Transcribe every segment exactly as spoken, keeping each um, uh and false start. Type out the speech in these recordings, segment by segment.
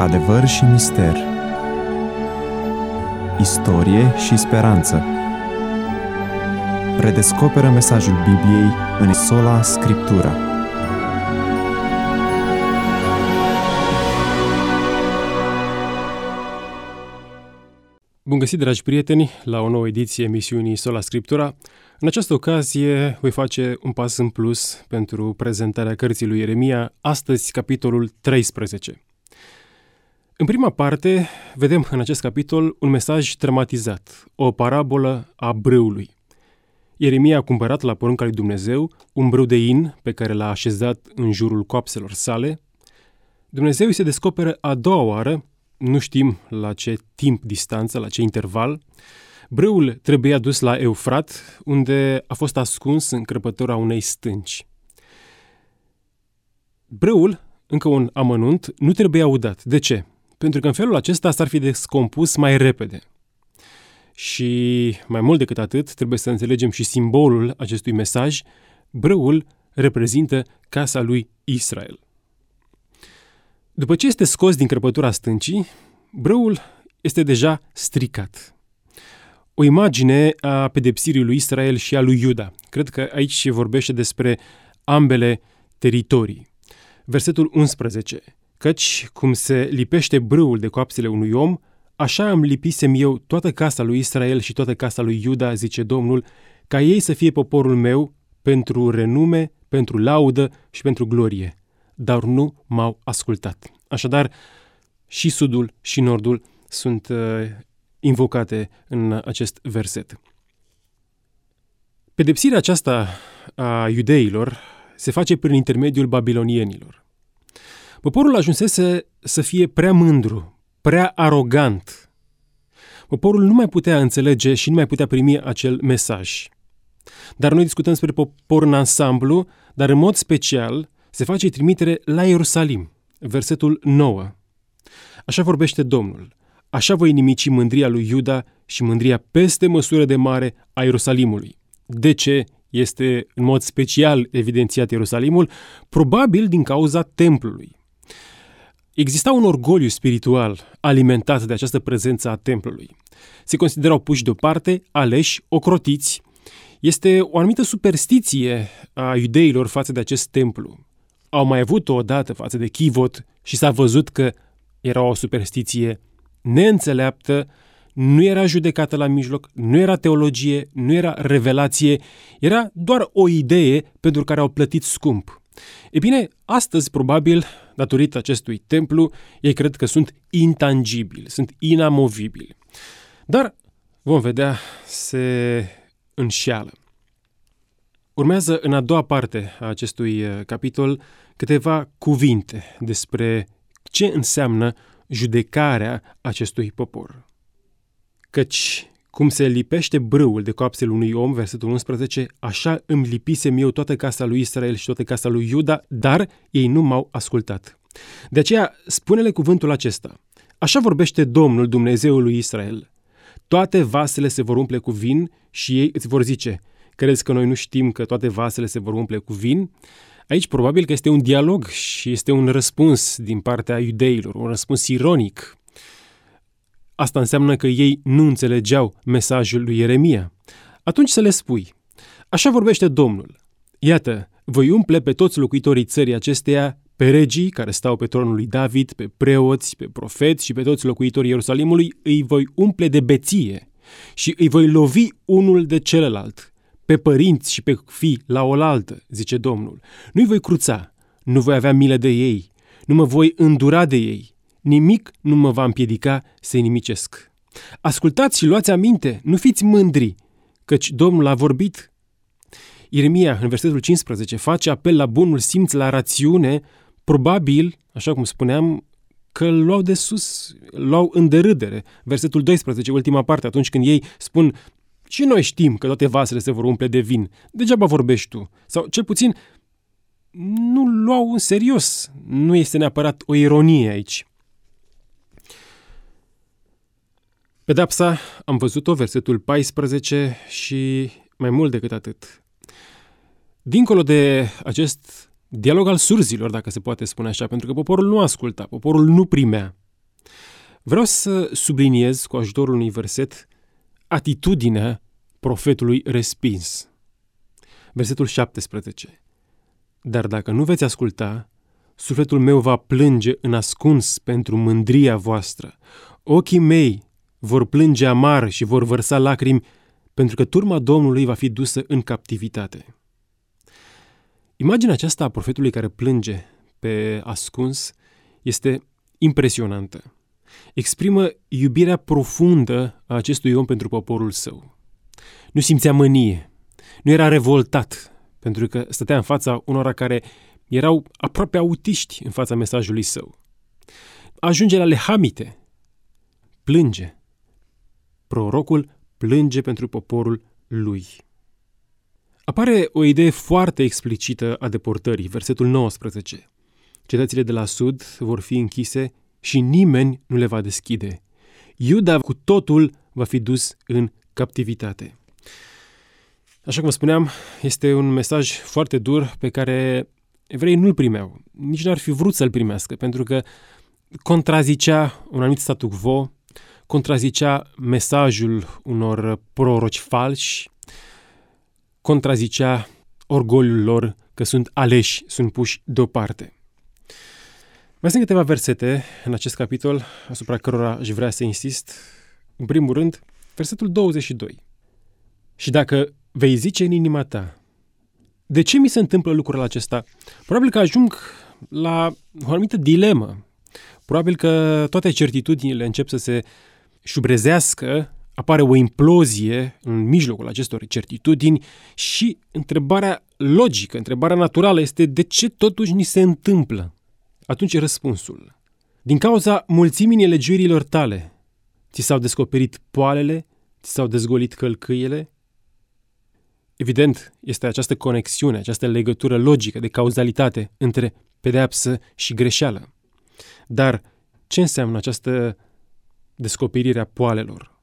Adevăr și mister, istorie și speranță. Redescoperă mesajul Bibliei în sola Scriptura. Bun găsit, dragi prieteni, la o nouă ediție emisiunii Sola Scriptura. În această ocazie voi face un pas în plus pentru prezentarea cărții lui Ieremia, astăzi capitolul treisprezece. În prima parte, vedem în acest capitol un mesaj dramatizat, o parabolă a brâului. Ieremia a cumpărat la porunca lui Dumnezeu un brâu de in pe care l-a așezat în jurul coapselor sale. Dumnezeu îi se descoperă a doua oară, nu știm la ce timp distanță, la ce interval. Brâul trebuia dus la Eufrat, unde a fost ascuns în crăpătura unei stânci. Brâul, încă un amănunt, nu trebuia udat. De ce? Pentru că în felul acesta s-ar fi descompus mai repede. Și mai mult decât atât, trebuie să înțelegem și simbolul acestui mesaj. Brâul reprezintă casa lui Israel. După ce este scos din crăpătura stâncii, brâul este deja stricat. O imagine a pedepsirii lui Israel și a lui Iuda. Cred că aici se vorbește despre ambele teritorii. Versetul unsprezece. Căci cum se lipește brâul de coapsele unui om, așa îmi lipisem eu toată casa lui Israel și toată casa lui Iuda, zice Domnul, ca ei să fie poporul meu pentru renume, pentru laudă și pentru glorie. Dar nu m-au ascultat. Așadar, și sudul și nordul sunt uh, invocate în acest verset. Pedepsirea aceasta a iudeilor se face prin intermediul babilonienilor. Poporul ajunsese să fie prea mândru, prea arogant. Poporul nu mai putea înțelege și nu mai putea primi acel mesaj. Dar noi discutăm despre popor în ansamblu, dar în mod special se face trimitere la Ierusalim. Versetul nouă. Așa vorbește Domnul. Așa voi nimici mândria lui Iuda și mândria peste măsură de mare a Ierusalimului. De ce este în mod special evidențiat Ierusalimul? Probabil din cauza templului. Exista un orgoliu spiritual alimentat de această prezență a templului. Se considerau puși deoparte, aleși, ocrotiți. Este o anumită superstiție a iudeilor față de acest templu. Au mai avut-o odată față de Chivot și s-a văzut că era o superstiție neînțeleaptă, nu era judecată la mijloc, nu era teologie, nu era revelație, era doar o idee pentru care au plătit scump. E bine, astăzi, probabil, datorită acestui templu, ei cred că sunt intangibili, sunt inamovibili. Dar, vom vedea, se înșeală. Urmează în a doua parte a acestui capitol câteva cuvinte despre ce înseamnă judecarea acestui popor. Căci, cum se lipește brâul de coapsele unui om, versetul unsprezece, așa îmi lipisem eu toată casa lui Israel și toată casa lui Iuda, dar ei nu m-au ascultat. De aceea, spune-le cuvântul acesta. Așa vorbește Domnul, Dumnezeul lui Israel. Toate vasele se vor umple cu vin și ei îți vor zice, crezi că noi nu știm că toate vasele se vor umple cu vin? Aici probabil că este un dialog și este un răspuns din partea iudeilor, un răspuns ironic. Asta înseamnă că ei nu înțelegeau mesajul lui Ieremia. Atunci să le spui, așa vorbește Domnul. Iată, voi umple pe toți locuitorii țării acesteia, pe regii care stau pe tronul lui David, pe preoți, pe profeți și pe toți locuitorii Ierusalimului, îi voi umple de beție și îi voi lovi unul de celălalt, pe părinți și pe fii la oaltă, zice Domnul. Nu-i voi cruța, nu voi avea milă de ei, nu mă voi îndura de ei. Nimic nu mă va împiedica să-i nimicesc. Ascultați și luați aminte, nu fiți mândri, căci Domnul a vorbit. Ieremia, în versetul cincisprezece, face apel la bunul simț, la rațiune, probabil, așa cum spuneam, că îl luau de sus, îl luau în derâdere. Versetul doisprezece, ultima parte, atunci când ei spun, și noi știm că toate vasele se vor umple de vin, degeaba vorbești tu. Sau, cel puțin, nu luau în serios. Nu este neapărat o ironie aici. Pedapsa, am văzut-o, versetul paisprezece și mai mult decât atât. Dincolo de acest dialog al surzilor, dacă se poate spune așa, pentru că poporul nu asculta, poporul nu primea. Vreau să subliniez cu ajutorul unui verset atitudinea profetului respins. Versetul șaptesprezece. Dar dacă nu veți asculta, sufletul meu va plânge în ascuns pentru mândria voastră. Ochii mei vor plânge amar și vor vărsa lacrimi, pentru că turma Domnului va fi dusă în captivitate. Imaginea aceasta a profetului care plânge pe ascuns este impresionantă. Exprimă iubirea profundă a acestui om pentru poporul său. Nu simțea mânie, nu era revoltat, pentru că stătea în fața unora care erau aproape autiști în fața mesajului său. Ajunge la lehamite, plânge. Prorocul plânge pentru poporul lui. Apare o idee foarte explicită a deportării, versetul nouăsprezece. Cetățile de la sud vor fi închise și nimeni nu le va deschide. Iuda cu totul va fi dus în captivitate. Așa cum spuneam, este un mesaj foarte dur pe care evreii nu-l primeau. Nici n-ar fi vrut să-l primească, pentru că contrazicea un anumit statu quo, contrazicea mesajul unor proroci falși, contrazicea orgoliul lor că sunt aleși, sunt puși deoparte. Mai sunt câteva versete în acest capitol asupra cărora aș vrea să insist. În primul rând, versetul douăzeci și doi. Și dacă vei zice în inima ta, de ce mi se întâmplă lucrul acesta? Probabil că ajung la o anumită dilemă. Probabil că toate certitudinile încep să se șubrezească, apare o implozie în mijlocul acestor certitudini și întrebarea logică, întrebarea naturală este de ce totuși ni se întâmplă? Atunci răspunsul. Din cauza mulțimii nelegiuirilor tale, ți s-au descoperit poalele, ți s-au dezgolit călcâiele. Evident, este această conexiune, această legătură logică de cauzalitate între pedeapsă și greșeală. Dar ce înseamnă această descoperire a poalelor?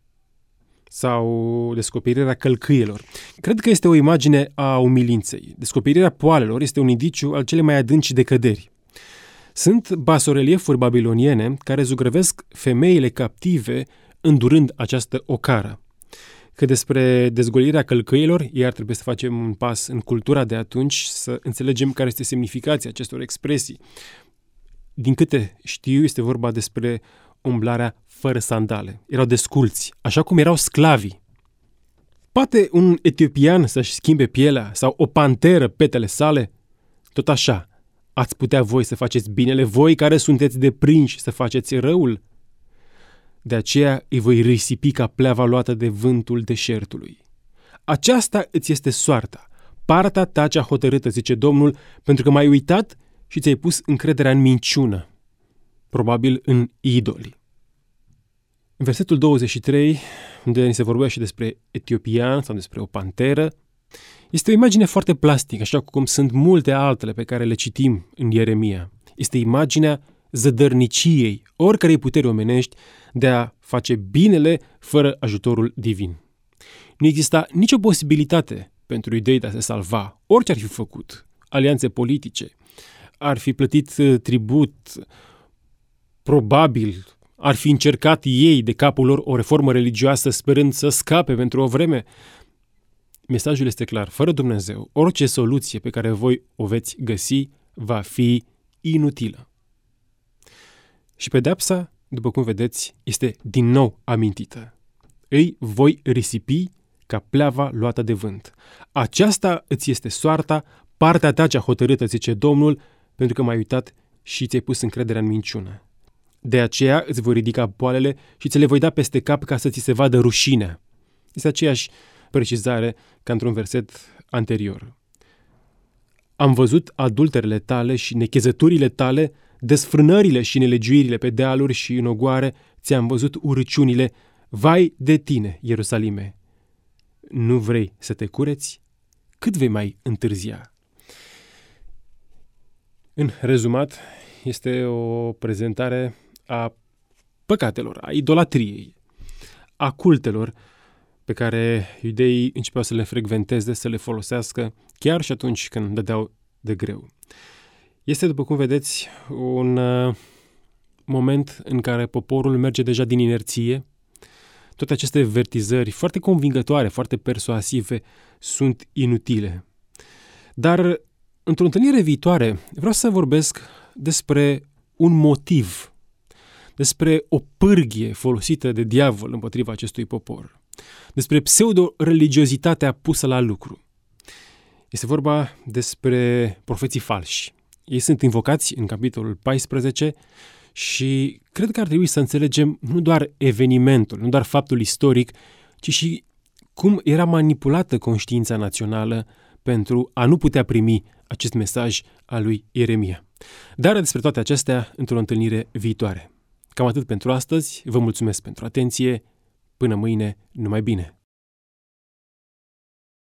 Sau descoperirea călcâielor? Cred că este o imagine a umilinței. Descoperirea poalelor este un indiciu al cele mai adânci decăderi. Sunt basoreliefuri babiloniene care zugrăvesc femeile captive îndurând această ocară. Că despre dezgolirea călcâielor, iar trebuie să facem un pas în cultura de atunci, să înțelegem care este semnificația acestor expresii. Din câte știu, este vorba despre umblarea fără sandale. Erau desculți, așa cum erau sclavii. Poate un etiopian să-și schimbe pielea sau o panteră petele sale? Tot așa, ați putea voi să faceți binele, voi care sunteți deprinși să faceți răul? De aceea îi voi risipi ca pleava luată de vântul deșertului. Aceasta îți este soarta, partea ta cea hotărâtă, zice Domnul, pentru că m-ai uitat și ți-ai pus încrederea în minciună, probabil în idoli. În versetul douăzeci și trei, unde ni se vorbea și despre etiopian sau despre o panteră, este o imagine foarte plastică, așa cum sunt multe altele pe care le citim în Ieremia. Este imaginea zădărniciei oricărei puteri omenești de a face binele fără ajutorul divin. Nu exista nicio posibilitate pentru idei de a se salva, orice ar fi făcut, alianțe politice, ar fi plătit tribut, probabil ar fi încercat ei de capul lor o reformă religioasă sperând să scape pentru o vreme. Mesajul este clar, fără Dumnezeu, orice soluție pe care voi o veți găsi va fi inutilă. Și pedeapsa, după cum vedeți, este din nou amintită. Îi voi risipi ca pleava luată de vânt. Aceasta îți este soarta, partea ta cea hotărâtă, zice Domnul, pentru că m-ai uitat și ți-ai pus încrederea în minciună. De aceea îți voi ridica poalele și ți le voi da peste cap ca să ți se vadă rușinea. Este aceeași precizare ca într-un verset anterior. Am văzut adulterele tale și nechezăturile tale, desfrânările și nelegiuirile pe dealuri și în ogoare, ți-am văzut urăciunile. Vai de tine, Ierusalime! Nu vrei să te cureți? Cât vei mai întârzia? În rezumat, este o prezentare a păcatelor, a idolatriei, a cultelor pe care iudeii începeau să le frecventeze, să le folosească, chiar și atunci când dădeau de greu. Este, după cum vedeți, un uh, moment în care poporul merge deja din inerție. Toate aceste vertizări foarte convingătoare, foarte persuasive, sunt inutile. Dar, într-o întâlnire viitoare, vreau să vorbesc despre un motiv, despre o pârghie folosită de diavol împotriva acestui popor, despre pseudo-religiozitatea pusă la lucru. Este vorba despre profeții falși. Ei sunt invocați în capitolul paisprezece și cred că ar trebui să înțelegem nu doar evenimentul, nu doar faptul istoric, ci și cum era manipulată conștiința națională pentru a nu putea primi acest mesaj al lui Ieremia. Dar despre toate acestea într-o întâlnire viitoare. Cam atât pentru astăzi, vă mulțumesc pentru atenție, până mâine, numai bine!